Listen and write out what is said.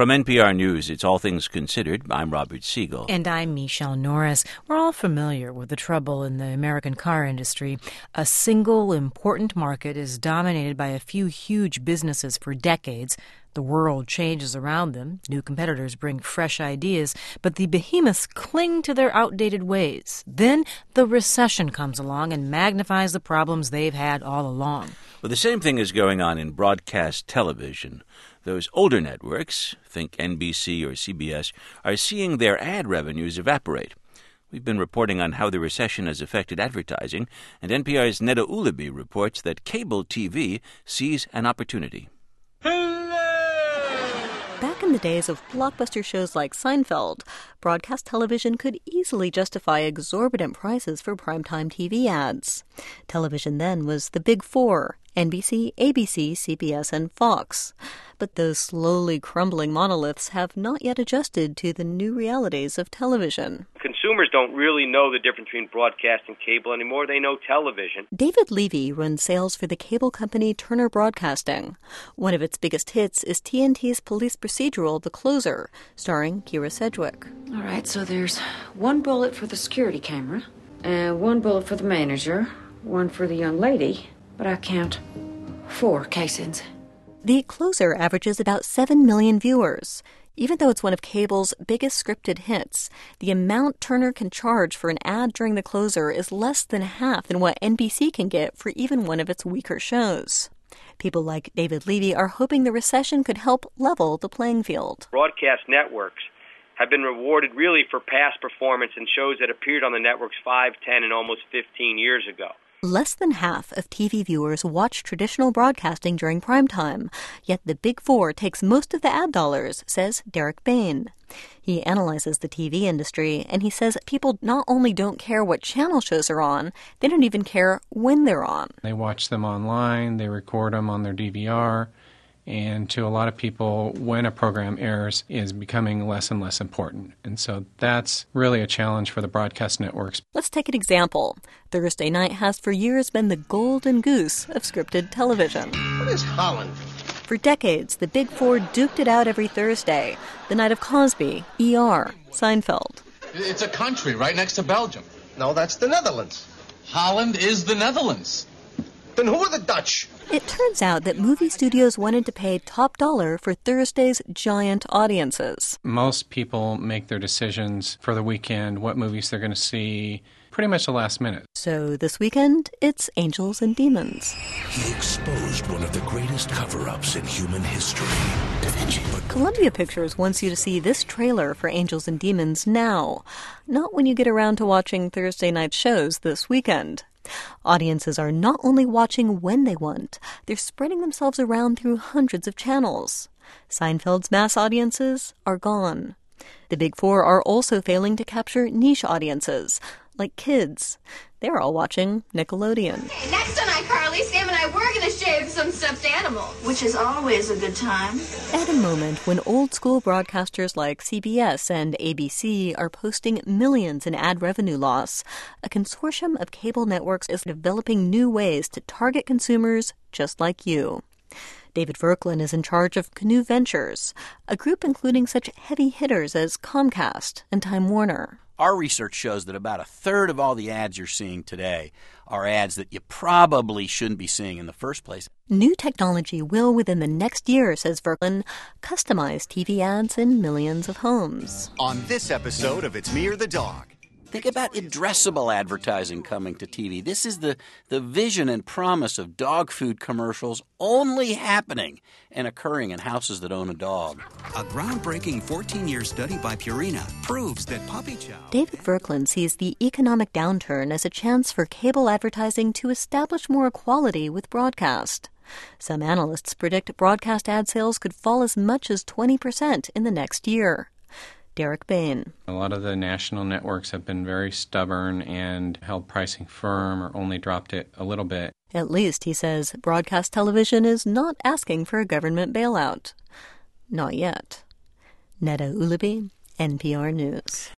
From NPR News, it's All Things Considered. I'm Robert Siegel. And I'm Michelle Norris. We're all familiar with the trouble in the American car industry. A single important market is dominated by a few huge businesses for decades. The world changes around them. New competitors bring fresh ideas, but the behemoths cling to their outdated ways. Then the recession comes along and magnifies the problems they've had all along. Well, the same thing is going on in broadcast television. Those older networks, think NBC or CBS, are seeing their ad revenues evaporate. We've been reporting on how the recession has affected advertising, and NPR's Neda Ulaby reports that cable TV sees an opportunity. Back in the days of blockbuster shows like Seinfeld, broadcast television could easily justify exorbitant prices for primetime TV ads. Television then was the Big Four: NBC, ABC, CBS, and Fox. But those slowly crumbling monoliths have not yet adjusted to the new realities of television. Consumers don't really know the difference between broadcast and cable anymore. They know television. David Levy runs sales for the cable company Turner Broadcasting. One of its biggest hits is TNT's police procedural The Closer, starring Kira Sedgwick. All right, so there's one bullet for the security camera, and one bullet for the manager, one for the young lady, but I count 4 casings. The Closer averages about 7 million viewers. Even though it's one of cable's biggest scripted hits, the amount Turner can charge for an ad during The Closer is less than half than what NBC can get for even one of its weaker shows. People like David Levy are hoping the recession could help level the playing field. Broadcast networks have been rewarded really for past performance in shows that appeared on the networks 5, 10, and almost 15 years ago. Less than half of TV viewers watch traditional broadcasting during primetime, yet the Big Four takes most of the ad dollars, says Derek Bain. He analyzes the TV industry, and he says people not only don't care what channel shows are on, they don't even care when they're on. They watch them online, they record them on their DVR, and to a lot of people, when a program airs is becoming less and less important. And so that's really a challenge for the broadcast networks. Let's take an example. Thursday night has for years been the golden goose of scripted television. What is Holland? For decades, the Big Four duked it out every Thursday. The night of Cosby, ER, Seinfeld. It's a country right next to Belgium. No, that's the Netherlands. Holland is the Netherlands. Then who are the Dutch? It turns out that movie studios wanted to pay top dollar for Thursday's giant audiences. Most people make their decisions for the weekend, what movies they're going to see, pretty much the last minute. So this weekend, it's Angels and Demons. He exposed one of the greatest cover-ups in human history. Da Vinci. But Columbia Pictures wants you to see this trailer for Angels and Demons now, not when you get around to watching Thursday night shows this weekend. Audiences are not only watching when they want, they're spreading themselves around through hundreds of channels. Seinfeld's mass audiences are gone. The Big Four are also failing to capture niche audiences, like kids. They're all watching Nickelodeon. Hey, next on iCarly, Sam and I were going to shave some stuffed animal, which is always a good time. At a moment when old-school broadcasters like CBS and ABC are posting millions in ad revenue loss, a consortium of cable networks is developing new ways to target consumers just like you. David Verklin is in charge of Canoe Ventures, a group including such heavy hitters as Comcast and Time Warner. Our research shows that about a third of all the ads you're seeing today are ads that you probably shouldn't be seeing in the first place. New technology will, within the next year, says Verklin, customize TV ads in millions of homes. On this episode of It's Me or the Dog. Think about addressable advertising coming to TV. This is the vision and promise of dog food commercials only happening and occurring in houses that own a dog. A groundbreaking 14-year study by Purina proves that puppy chow... David Verklin sees the economic downturn as a chance for cable advertising to establish more equality with broadcast. Some analysts predict broadcast ad sales could fall as much as 20% in the next year. Derek Bain. A lot of the national networks have been very stubborn and held pricing firm or only dropped it a little bit. At least, he says, broadcast television is not asking for a government bailout. Not yet. Neda Ulaby, NPR News.